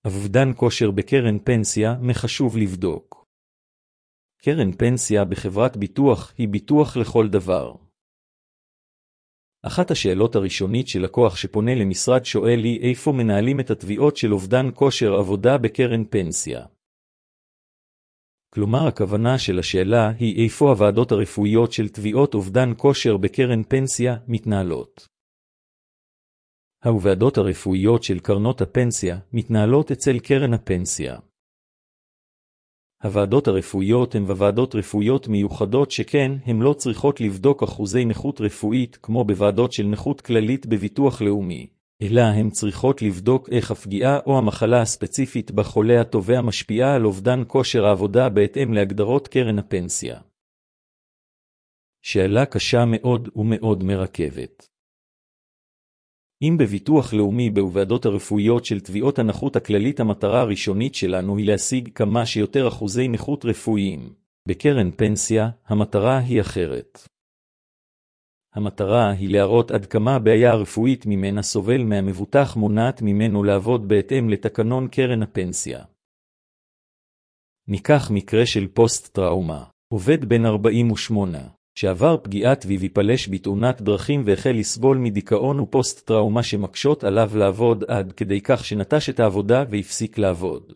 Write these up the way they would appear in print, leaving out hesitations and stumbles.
אובדן כושר בקרן פנסיה מחשוב לבדוק. קרן פנסיה בחברת ביטוח היא ביטוח לכל דבר. אחת השאלות הראשונית של לקוח שפונה למשרד שואל היא איפה מנהלים את התביעות של אובדן כושר עבודה בקרן פנסיה. כלומר, הכוונה של השאלה היא איפה הוועדות הרפואיות של תביעות אובדן כושר בקרן פנסיה מתנהלות. הוועדות הרפואיות של קרנות הפנסיה מתנהלות אצל קרן הפנסיה. הוועדות הרפואיות הן ועדות רפואיות מיוחדות שכן הן לא צריכות לבדוק אחוזי נכות רפואית כמו בוועדות של נכות כללית בביטוח לאומי, אלא הן צריכות לבדוק איך הפגיעה או המחלה הספציפית בחולה התובע משפיעה על אובדן כושר העבודה בהתאם להגדרות קרן הפנסיה. שאלה קשה מאוד ומאוד מרכבת. אם בביטוח לאומי בוועדות הרפואיות של תביעות הנכות הכללית המטרה הראשונית שלנו היא להשיג כמה שיותר אחוזי נכות רפואיים, בקרן פנסיה המטרה היא אחרת. המטרה היא להראות עד כמה הבעיה הרפואית ממנה סובל מהמבוטח מונעת ממנו לעבוד בהתאם לתקנון קרן הפנסיה. ניקח מקרה של פוסט-טראומה. עובד בן 48. שעבר פגיעת ויפלש בתאונת דרכים והחל לסבול מדיכאון ופוסט-טראומה שמקשות עליו לעבוד עד כדי כך שנטש את העבודה והפסיק לעבוד.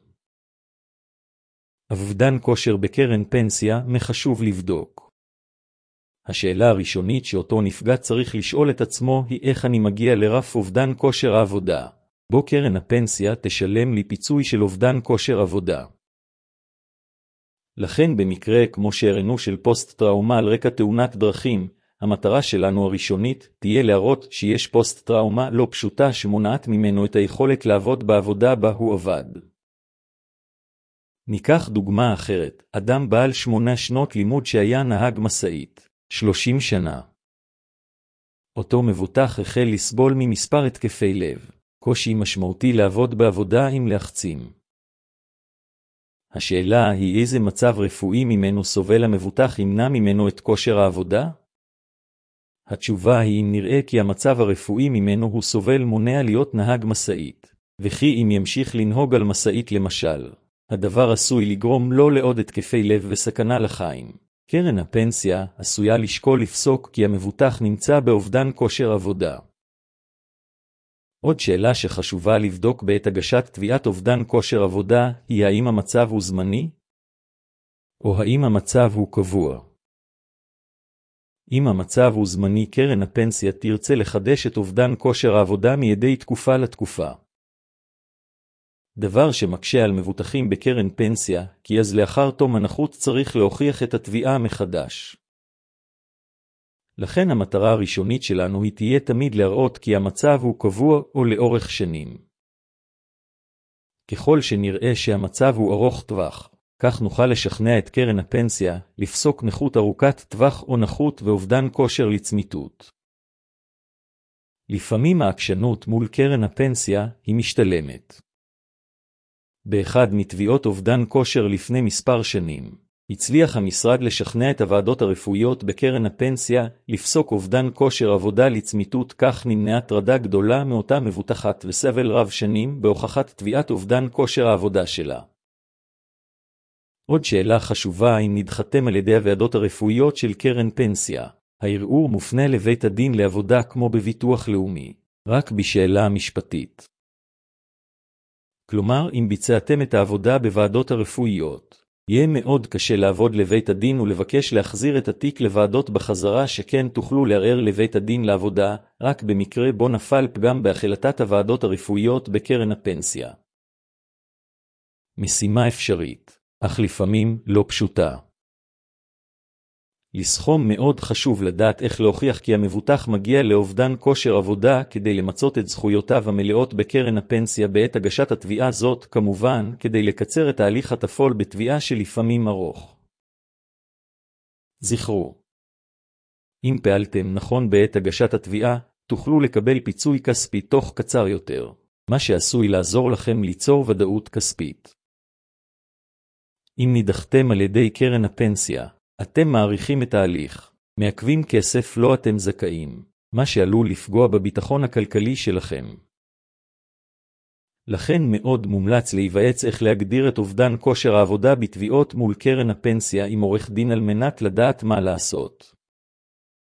אובדן כושר בקרן פנסיה מחשוב לבדוק. השאלה הראשונית שאותו נפגע צריך לשאול את עצמו היא איך אני מגיע לרף אובדן כושר העבודה, בו קרן הפנסיה תשלם לי פיצוי של אובדן כושר עבודה. לכן במקרה כמו שהראינו של פוסט-טראומה על רקע תאונת דרכים, המטרה שלנו הראשונית תהיה להראות שיש פוסט-טראומה לא פשוטה שמונעת ממנו את היכולת לעבוד בעבודה בה הוא עבד. ניקח דוגמה אחרת, אדם בעל 8 שנות לימוד שהיה נהג משאית, 30 שנה. אותו מבוטח החל לסבול ממספר התקפי לב, קושי משמעותי לעבוד בעבודה עם לחצים. השאלה היא איזה מצב רפואי ממנו סובל המבוטח ימנע ממנו את כושר העבודה? התשובה היא אם נראה כי המצב הרפואי ממנו הוא סובל מונע להיות נהג משאית, וכי אם ימשיך לנהוג על משאית למשל, הדבר עשוי לגרום לו לעוד התקפי לב וסכנה לחיים. קרן הפנסיה עשויה לשקול לפסוק כי המבוטח נמצא באובדן כושר עבודה. עוד שאלה שחשובה לבדוק בעת הגשת תביעת אובדן כושר עבודה היא האם המצב הוא זמני? או האם המצב הוא קבוע? אם המצב הוא זמני, קרן הפנסיה תרצה לחדש את אובדן כושר העבודה מידי תקופה לתקופה. דבר שמקשה על מבוטחים בקרן פנסיה, כי אז לאחר תום הנכות צריך להוכיח את התביעה מחדש. לכן המטרה הראשונית שלנו היא תהיה תמיד להראות כי המצב הוא קבוע או לאורך שנים. ככל שנראה שהמצב הוא ארוך טווח, כך נוכל לשכנע את קרן הפנסיה לפסוק נכות ארוכת טווח או נכות ואובדן כושר לצמיתות. לפעמים העקשנות מול קרן הפנסיה היא משתלמת. באחד מתביעות אובדן כושר לפני מספר שנים, הצליח המשרד לשכנע את הוועדות הרפואיות בקרן הפנסיה לפסוק אובדן כושר עבודה לצמיתות, כך נמנעה הטרדה גדולה מאותה מבוטחת וסבל רב שנים בהוכחת תביעת אובדן כושר העבודה שלה. עוד שאלה חשובה אם נדחתם על ידי הוועדות הרפואיות של קרן פנסיה. הערעור מופנה לבית הדין לעבודה כמו בביטוח לאומי, רק בשאלה המשפטית. כלומר, אם ביצעתם את העבודה בוועדות הרפואיות, יהיה מאוד קשה לעבוד לבית הדין ולבקש להחזיר את התיק לוועדות בחזרה, שכן תוכלו לערער לבית הדין לעבודה, רק במקרה בו נפל פגם בהחלטת הוועדות הרפואיות בקרן הפנסיה. משימה אפשרית, אך לפעמים לא פשוטה. לסכום מאוד חשוב לדעת איך להוכיח כי המבוטח מגיע לאובדן כושר עבודה כדי למצות את זכויותיו המלאות בקרן הפנסיה בעת הגשת התביעה זאת, כמובן, כדי לקצר את ההליך התפעול בתביעה שלפעמים ארוך. זכרו, אם פעלתם נכון בעת הגשת התביעה, תוכלו לקבל פיצוי כספי תוך קצר יותר, מה שעשוי לעזור לכם ליצור ודאות כספית. אם נדחתם על ידי קרן הפנסיה, אתם מעריכים את ההליך, מעכבים כסף לא אתם זכאים, מה שעלול לפגוע בביטחון הכלכלי שלכם. לכן מאוד מומלץ להיוועץ איך להגדיר את אובדן כושר העבודה בתביעות מול קרן הפנסיה עם עורך דין על מנת לדעת מה לעשות.